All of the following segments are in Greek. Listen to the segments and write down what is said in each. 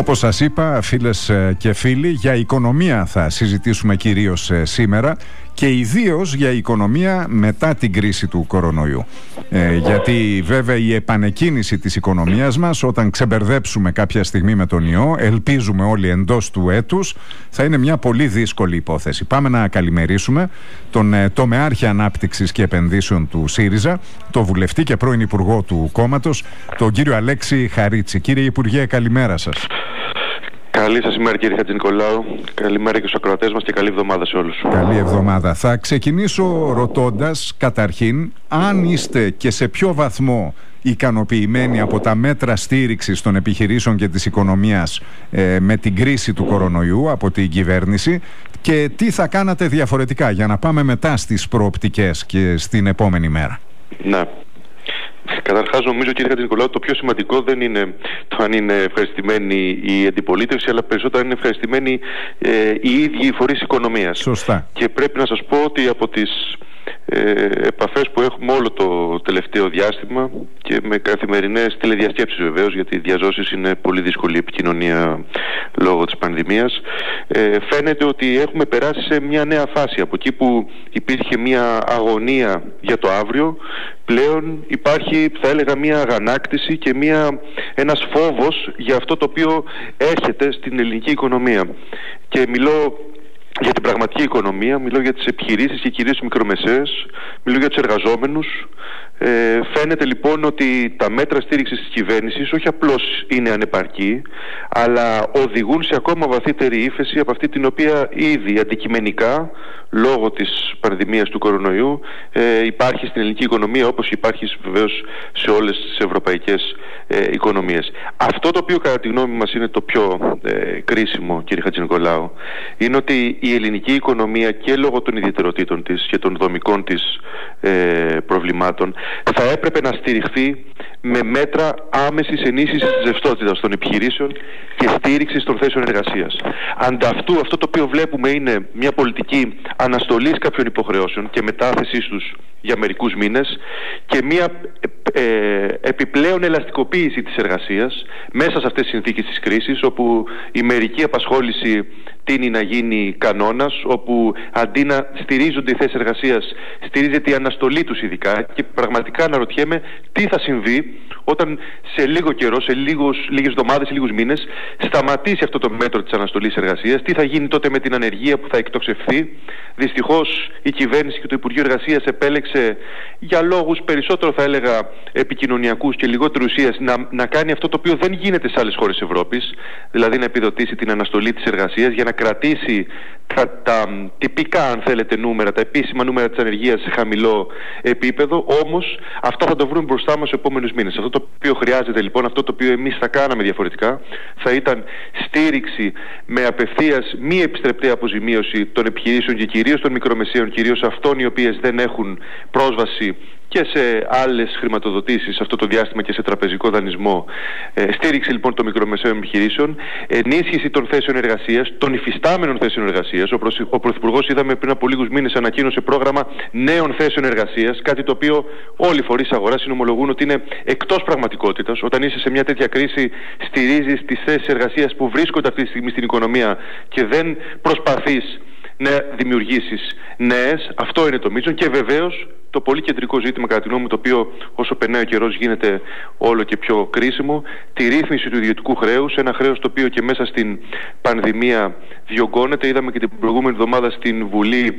Όπως σας είπα, φίλες και φίλοι, για οικονομία θα συζητήσουμε κυρίως σήμερα και ιδίως για οικονομία μετά την κρίση του κορονοϊού. Γιατί βέβαια η επανεκκίνηση της οικονομίας μας, όταν ξεμπερδέψουμε κάποια στιγμή με τον ιό, ελπίζουμε όλοι εντός του έτους, θα είναι μια πολύ δύσκολη υπόθεση. Πάμε να καλημερίσουμε τον τομεάρχη Ανάπτυξης και Επενδύσεων του ΣΥΡΙΖΑ, τον βουλευτή και πρώην υπουργό του κόμματος, τον κύριο Αλέξη Χαρίτση. Κύριε Υπουργέ, καλημέρα σας. Καλή σας ημέρα, κύριε Χατζηνικολάου. Καλημέρα και στους ακροατές μας και καλή εβδομάδα σε όλους. Καλή εβδομάδα. Θα ξεκινήσω ρωτώντας καταρχήν αν είστε και σε ποιο βαθμό ικανοποιημένοι από τα μέτρα στήριξης των επιχειρήσεων και της οικονομίας με την κρίση του κορονοϊού από την κυβέρνηση και τι θα κάνατε διαφορετικά για να πάμε μετά στις προοπτικές και στην επόμενη μέρα. Ναι. Καταρχάς, νομίζω, κύριε Χατζηνικολάου, το πιο σημαντικό δεν είναι το αν είναι ευχαριστημένη η αντιπολίτευση, αλλά περισσότερο είναι ευχαριστημένοι οι ίδιοι οι φορείς οικονομίας. Σωστά. Και πρέπει να σας πω ότι από τις επαφές που έχουμε όλο το τελευταίο διάστημα και με καθημερινές τηλεδιασκέψεις βεβαίως, γιατί οι διαζώσεις είναι πολύ δύσκολη επικοινωνία λόγω της πανδημίας, φαίνεται ότι έχουμε περάσει σε μια νέα φάση. Από εκεί που υπήρχε μια αγωνία για το αύριο, πλέον υπάρχει, θα έλεγα, μια αγανάκτηση και ένας φόβος για αυτό το οποίο έρχεται στην ελληνική οικονομία. Και μιλώ για την πραγματική οικονομία, μιλώ για τις επιχειρήσεις και κυρίως τις μικρομεσαίες, μιλώ για τους εργαζόμενους. Φαίνεται λοιπόν ότι τα μέτρα στήριξης της κυβέρνησης όχι απλώς είναι ανεπαρκή, αλλά οδηγούν σε ακόμα βαθύτερη ύφεση από αυτή την οποία ήδη αντικειμενικά, λόγω της πανδημίας του κορονοϊού, υπάρχει στην ελληνική οικονομία, όπως υπάρχει βεβαίως σε όλες τις ευρωπαϊκές οικονομίες. Αυτό το οποίο κατά τη γνώμη μας είναι το πιο κρίσιμο, κύριε Χατζηνικολάου, είναι ότι η ελληνική οικονομία, και λόγω των ιδιαιτεροτήτων της και των δομικών της προβλημάτων, θα έπρεπε να στηριχθεί με μέτρα άμεσης ενίσχυσης της ρευστότητας των επιχειρήσεων και στήριξης των θέσεων εργασίας. Ανταυτού, αυτό το οποίο βλέπουμε είναι μια πολιτική αναστολής κάποιων υποχρεώσεων και μετάθεσής τους για μερικούς μήνες και μια επιπλέον ελαστικοποίηση της εργασίας μέσα σε αυτές τις συνθήκες της κρίσης, όπου η μερική απασχόληση τείνει να γίνει κανόνας, όπου αντί να στηρίζονται οι θέσεις εργασίας, στηρίζεται η αναστολή τους ειδικά, και πραγματικά αναρωτιέμαι τι θα συμβεί όταν σε λίγο καιρό, σε λίγες εβδομάδες, σε λίγους μήνες, σταματήσει αυτό το μέτρο της αναστολής εργασίας. Τι θα γίνει τότε με την ανεργία που θα εκτοξευθεί? Δυστυχώς η κυβέρνηση και το Υπουργείο Εργασίας επέλεξε, για λόγους περισσότερο θα έλεγα επικοινωνιακούς και λιγότερο ουσίας, να κάνει αυτό το οποίο δεν γίνεται σε άλλες χώρες Ευρώπης, δηλαδή να επιδοτήσει την αναστολή της εργασίας για να κρατήσει τα τυπικά, αν θέλετε, νούμερα, τα επίσημα νούμερα της ανεργίας σε χαμηλό επίπεδο. Όμως αυτά θα το βρούμε μπροστά μας στους επόμενους μήνες. Αυτό το οποίο χρειάζεται λοιπόν, αυτό το οποίο εμείς θα κάναμε διαφορετικά, θα ήταν στήριξη με απευθείας μη επιστρεπτή αποζημίωση των επιχειρήσεων και κυρίως των μικρομεσαίων, κυρίως αυτών οι οποίες δεν έχουν πρόσβαση και σε άλλες χρηματοδοτήσεις αυτό το διάστημα και σε τραπεζικό δανεισμό. Στήριξη λοιπόν των μικρομεσαίων επιχειρήσεων, ενίσχυση των θέσεων εργασίας, των υφιστάμενων θέσεων εργασίας. Ο Πρωθυπουργός, είδαμε πριν από λίγους μήνες, ανακοίνωσε πρόγραμμα νέων θέσεων εργασίας, κάτι το οποίο όλοι οι φορείς αγοράς συνομολογούν ότι είναι εκτός πραγματικότητας. Όταν είσαι σε μια τέτοια κρίση, στηρίζεις τις θέσεις εργασίας που βρίσκονται αυτή τη στιγμή στην οικονομία και δεν προσπαθείς να δημιουργήσεις νέες. Αυτό είναι το μείζον. Και βεβαίως το πολύ κεντρικό ζήτημα, κατά τη γνώμη μου, το οποίο όσο περνάει ο καιρός γίνεται όλο και πιο κρίσιμο, τη ρύθμιση του ιδιωτικού χρέους, ένα χρέος το οποίο και μέσα στην πανδημία διωγγώνεται. Είδαμε και την προηγούμενη εβδομάδα στην Βουλή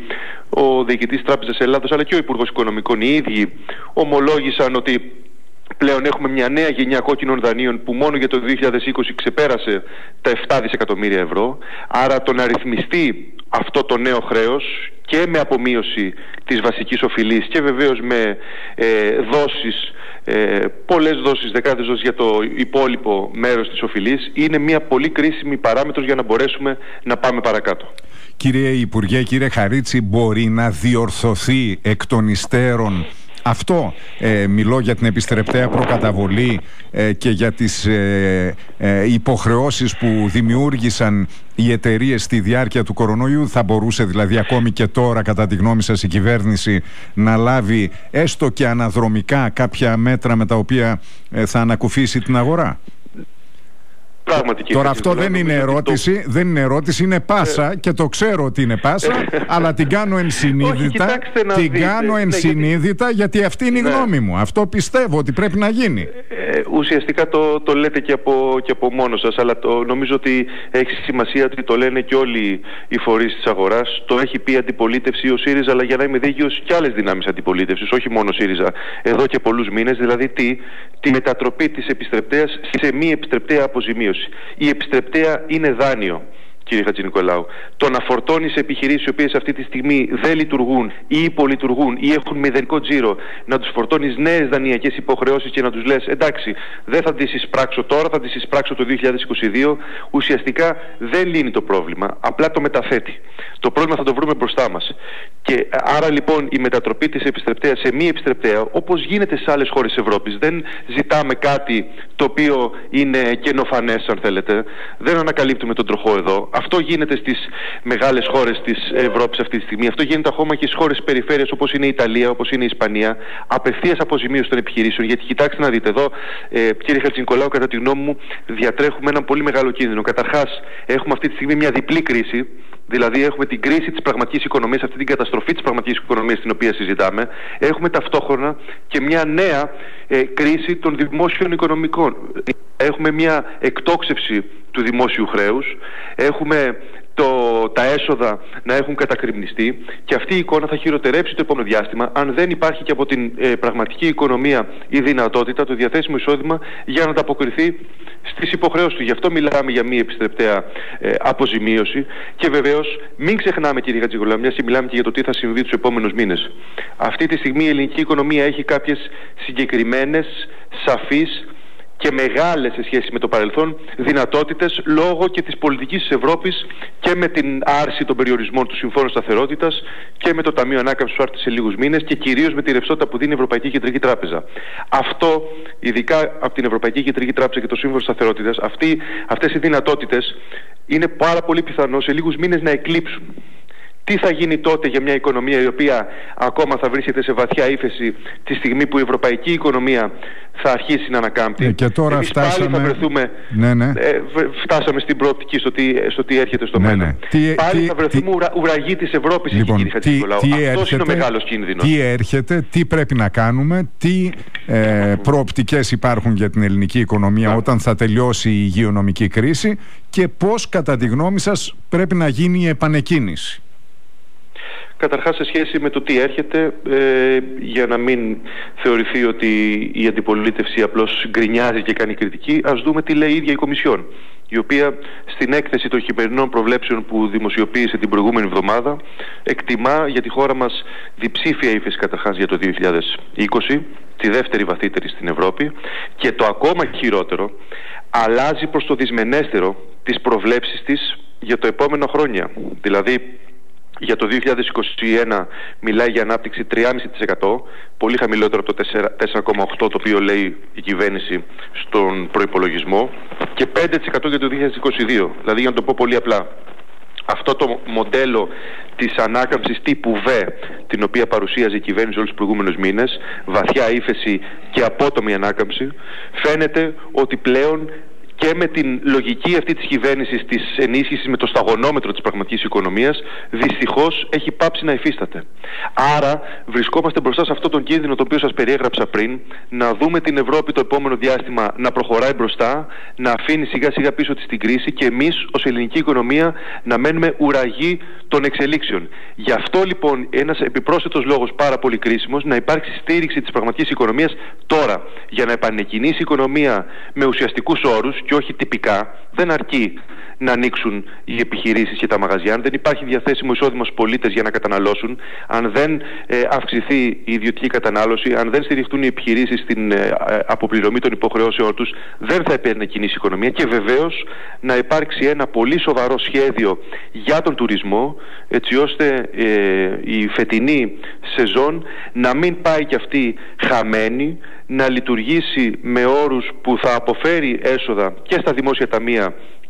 ο διοικητής Τράπεζας Ελλάδος αλλά και ο Υπουργός Οικονομικών οι ίδιοι ομολόγησαν ότι πλέον έχουμε μια νέα γενιά κόκκινων δανείων που μόνο για το 2020 ξεπέρασε τα 7 δισεκατομμύρια ευρώ. Άρα το να ρυθμιστεί αυτό το νέο χρέος και με απομείωση της βασικής οφειλής και βεβαίως με δόσεις, πολλές δόσεις, δεκάδες δόσεις για το υπόλοιπο μέρος της οφειλής, είναι μια πολύ κρίσιμη παράμετρος για να μπορέσουμε να πάμε παρακάτω. Κύριε Υπουργέ, κύριε Χαρίτση, μπορεί να διορθωθεί εκ των υστέρων αυτό? Μιλώ για την επιστρεπτέα προκαταβολή και για τις υποχρεώσεις που δημιούργησαν οι εταιρείες στη διάρκεια του κορονοϊού. Θα μπορούσε δηλαδή ακόμη και τώρα, κατά τη γνώμη σας, η κυβέρνηση να λάβει έστω και αναδρομικά κάποια μέτρα με τα οποία θα ανακουφίσει την αγορά? Πράγματι, τώρα αυτό δεν είναι ερώτηση, δεν είναι ερώτηση, είναι πάσα και το ξέρω ότι είναι πάσα, αλλά την κάνω ενσυνείδητα. Ενσυνείδητα γιατί αυτή είναι η γνώμη μου. Αυτό πιστεύω ότι πρέπει να γίνει. Ουσιαστικά το λέτε και από μόνο σας, αλλά νομίζω ότι έχει σημασία ότι το λένε και όλοι οι φορείς της αγοράς. Το έχει πει αντιπολίτευση ο ΣΥΡΙΖΑ, αλλά για να είμαι δίκαιος και άλλες δυνάμεις αντιπολίτευσης, όχι μόνο ΣΥΡΙΖΑ, εδώ και πολλούς μήνες. Δηλαδή τη μετατροπή της επιστρεπτέας σε μη επιστρεπτέα αποζημίωση. Η επιστρεπτέα είναι δάνειο, κύριε Χατζηνικολάου. Το να φορτώνεις επιχειρήσεις οι οποίες αυτή τη στιγμή δεν λειτουργούν ή υπολειτουργούν ή έχουν μηδενικό τζίρο, να τους φορτώνεις νέες δανειακές υποχρεώσεις και να τους λες εντάξει, δεν θα τις εισπράξω τώρα, θα τις εισπράξω το 2022, ουσιαστικά δεν λύνει το πρόβλημα, απλά το μεταθέτει. Το πρόβλημα θα το βρούμε μπροστά μας. Και άρα λοιπόν η μετατροπή της επιστρεπτέας σε μη επιστρεπτέα, όπως γίνεται σε άλλες χώρες της Ευρώπης, δεν ζητάμε κάτι το οποίο είναι καινοφανές, αν θέλετε. Δεν ανακαλύπτουμε τον τροχό εδώ. Αυτό γίνεται στις μεγάλες χώρες της Ευρώπης αυτή τη στιγμή. Αυτό γίνεται ακόμα και στις χώρες της περιφέρειας, όπως είναι η Ιταλία, όπως είναι η Ισπανία. Απευθείας αποζημίωση των επιχειρήσεων. Γιατί κοιτάξτε να δείτε εδώ, κύριε Χατζηνικολάου, κατά τη γνώμη μου, διατρέχουμε ένα πολύ μεγάλο κίνδυνο. Καταρχάς, έχουμε αυτή τη στιγμή μια διπλή κρίση. Δηλαδή έχουμε την κρίση της πραγματικής οικονομίας, αυτή την καταστροφή της πραγματικής οικονομίας την οποία συζητάμε. Έχουμε ταυτόχρονα και μια νέα κρίση των δημόσιων οικονομικών. Έχουμε μια εκτόξευση του δημόσιου χρέους. Έχουμε τα έσοδα να έχουν κατακρημνιστεί και αυτή η εικόνα θα χειροτερέψει το επόμενο διάστημα αν δεν υπάρχει και από την πραγματική οικονομία η δυνατότητα, το διαθέσιμο εισόδημα για να ανταποκριθεί στις υποχρεώσεις του. Γι' αυτό μιλάμε για μη επιστρεπτέα αποζημίωση και βεβαίως μην ξεχνάμε, κύριε Χατζηνικολάου, μιας και μιλάμε και για το τι θα συμβεί τους επόμενους μήνες. Αυτή τη στιγμή η ελληνική οικονομία έχει κάποιες συγκεκριμένες, σαφείς και μεγάλες σε σχέση με το παρελθόν δυνατότητες λόγω και της πολιτικής της Ευρώπης και με την άρση των περιορισμών του Συμφώνου Σταθερότητας και με το Ταμείο Ανάκαμψης που άρχισε σε λίγους μήνες και κυρίως με τη ρευστότητα που δίνει η Ευρωπαϊκή Κεντρική Τράπεζα. Αυτό, ειδικά από την Ευρωπαϊκή Κεντρική Τράπεζα και το Σύμφωνο Σταθερότητας, αυτές οι δυνατότητες είναι πάρα πολύ πιθανό σε λίγους μήνες να εκλείψουν. Τι θα γίνει τότε για μια οικονομία η οποία ακόμα θα βρίσκεται σε βαθιά ύφεση τη στιγμή που η ευρωπαϊκή οικονομία θα αρχίσει να ανακάμπτει? Και τώρα φτάσαμε... πάλι θα βρεθούμε, φτάσαμε στην προοπτική στο τι έρχεται στο μέλλον. Πάλι θα βρεθούμε ουραγοί της Ευρώπης, λοιπόν, κύριε Χατζηνικολάου. Αυτός είναι ο μεγάλος κίνδυνος. Τι έρχεται, τι πρέπει να κάνουμε, τι προοπτικές υπάρχουν για την ελληνική οικονομία όταν θα τελειώσει η υγειονομική κρίση και πώς κατά τη γνώμη σας πρέπει να γίνει η επανεκκίνηση? Καταρχάς, σε σχέση με το τι έρχεται, για να μην θεωρηθεί ότι η αντιπολίτευση απλώς γκρινιάζει και κάνει κριτική, ας δούμε τι λέει η ίδια η Κομισιόν, η οποία στην έκθεση των χειμερινών προβλέψεων που δημοσιοποίησε την προηγούμενη εβδομάδα εκτιμά για τη χώρα μας διψήφια ύφεση καταρχάς για το 2020, τη δεύτερη βαθύτερη στην Ευρώπη, και το ακόμα χειρότερο, αλλάζει προς το δυσμενέστερο τις προβλέψεις της για το επόμενο χρόνια. Δηλαδή, για το 2021 μιλάει για ανάπτυξη 3,5%, πολύ χαμηλότερο από το 4,8% το οποίο λέει η κυβέρνηση στον προϋπολογισμό, και 5% για το 2022. Δηλαδή, για να το πω πολύ απλά, αυτό το μοντέλο της ανάκαμψης τύπου V, την οποία παρουσίαζε η κυβέρνηση όλους τους προηγούμενους μήνες, βαθιά ύφεση και απότομη ανάκαμψη, φαίνεται ότι πλέον και με την λογική αυτή της κυβέρνησης της ενίσχυσης με το σταγονόμετρο της πραγματικής οικονομίας, δυστυχώς έχει πάψει να υφίσταται. Άρα βρισκόμαστε μπροστά σε αυτόν τον κίνδυνο τον οποίο σας περιέγραψα πριν, να δούμε την Ευρώπη το επόμενο διάστημα να προχωράει μπροστά, να αφήνει σιγά σιγά πίσω της την κρίση και εμείς ως ελληνική οικονομία να μένουμε ουραγοί των εξελίξεων. Γι' αυτό λοιπόν ένας επιπρόσθετος λόγος πάρα πολύ κρίσιμος, να υπάρξει στήριξη της πραγματικής οικονομίας τώρα, για να επανεκκινήσει η οικονομία με ουσιαστικούς όρους και όχι τυπικά. Δεν αρκεί να ανοίξουν οι επιχειρήσεις και τα μαγαζιά. Αν δεν υπάρχει διαθέσιμο εισόδημα στους πολίτες για να καταναλώσουν, αν δεν αυξηθεί η ιδιωτική κατανάλωση, αν δεν στηριχτούν οι επιχειρήσεις στην αποπληρωμή των υποχρεώσεών τους, δεν θα επανεκκινήσει η οικονομία. Και βεβαίως να υπάρξει ένα πολύ σοβαρό σχέδιο για τον τουρισμό, έτσι ώστε η φετινή σεζόν να μην πάει κι αυτή χαμένη, να λειτουργήσει με όρους που θα αποφέρει έσοδα και στα δημόσια ταμεία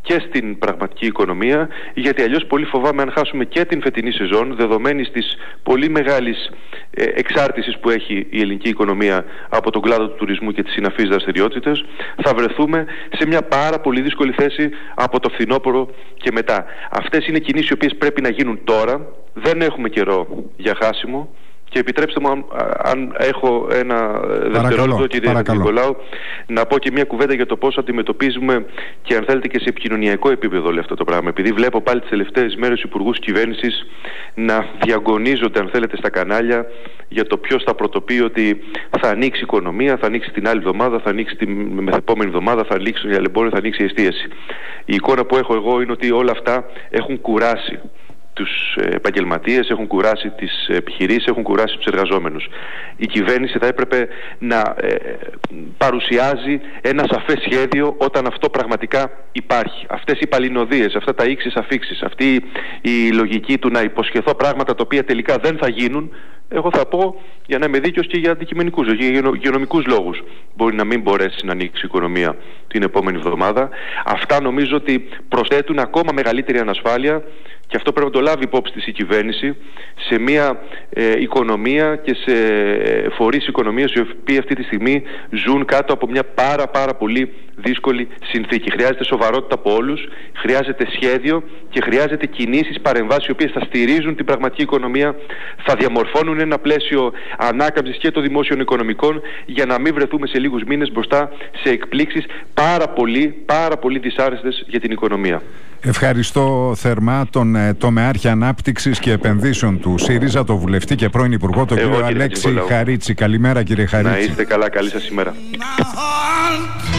και στην πραγματική οικονομία, γιατί αλλιώς πολύ φοβάμαι αν χάσουμε και την φετινή σεζόν, δεδομένης της πολύ μεγάλης εξάρτησης που έχει η ελληνική οικονομία από τον κλάδο του τουρισμού και τις συναφείς δραστηριότητες, θα βρεθούμε σε μια πάρα πολύ δύσκολη θέση από το φθινόπωρο και μετά. Αυτές είναι κινήσεις οι οποίες πρέπει να γίνουν τώρα, δεν έχουμε καιρό για χάσιμο. Και επιτρέψτε μου, αν έχω ένα δευτερόλεπτο, κύριε Νικολάου, να πω και μια κουβέντα για το πώς αντιμετωπίζουμε και αν θέλετε και σε επικοινωνιακό επίπεδο όλο αυτό το πράγμα. Επειδή βλέπω πάλι τις τελευταίες μέρες υπουργούς κυβέρνησης να διαγωνίζονται, αν θέλετε, στα κανάλια για το ποιος θα πρωτοποιεί ότι θα ανοίξει η οικονομία, θα ανοίξει την άλλη εβδομάδα, θα ανοίξει την μεθεπόμενη εβδομάδα, θα ανοίξει η αλληλεμπόρια, θα ανοίξει η εστίαση. Η εικόνα που έχω εγώ είναι ότι όλα αυτά έχουν κουράσει τους επαγγελματίες, έχουν κουράσει τις επιχειρήσεις, έχουν κουράσει τους εργαζόμενους. Η κυβέρνηση θα έπρεπε να παρουσιάζει ένα σαφές σχέδιο όταν αυτό πραγματικά υπάρχει. Αυτές οι παλινοδίες, αυτά τα ίξεις αφίξεις, αυτή η λογική του να υποσχεθώ πράγματα τα οποία τελικά δεν θα γίνουν, εγώ θα πω, για να είμαι δίκαιος, και για αντικειμενικούς, για υγειονομικούς λόγους, μπορεί να μην μπορέσει να ανοίξει η οικονομία την επόμενη εβδομάδα. Αυτά νομίζω ότι προσθέτουν ακόμα μεγαλύτερη ανασφάλεια, και αυτό πρέπει να το λάβει υπόψη της η κυβέρνηση, σε μια οικονομία και σε φορείς οικονομίας οι οποίοι αυτή τη στιγμή ζουν κάτω από μια πάρα πολύ δύσκολη συνθήκη. Χρειάζεται σοβαρότητα από όλους, χρειάζεται σχέδιο και χρειάζεται κινήσεις, παρεμβάσεις οι οποίες θα στηρίζουν την πραγματική οικονομία, θα διαμορφώνουν ένα πλαίσιο ανάκαμψης και των δημόσιων οικονομικών, για να μην βρεθούμε σε λίγους μήνες μπροστά σε εκπλήξεις πάρα πολύ δυσάρεστες για την οικονομία. Ευχαριστώ θερμά τον τομεάρχη Ανάπτυξης και Επενδύσεων του ΣΥΡΙΖΑ, τον βουλευτή και πρώην υπουργό, τον κύριο Αλέξη Χαρίτση. Καλημέρα, κύριε Χαρίτση. Να είστε καλά, καλή σας ημέρα.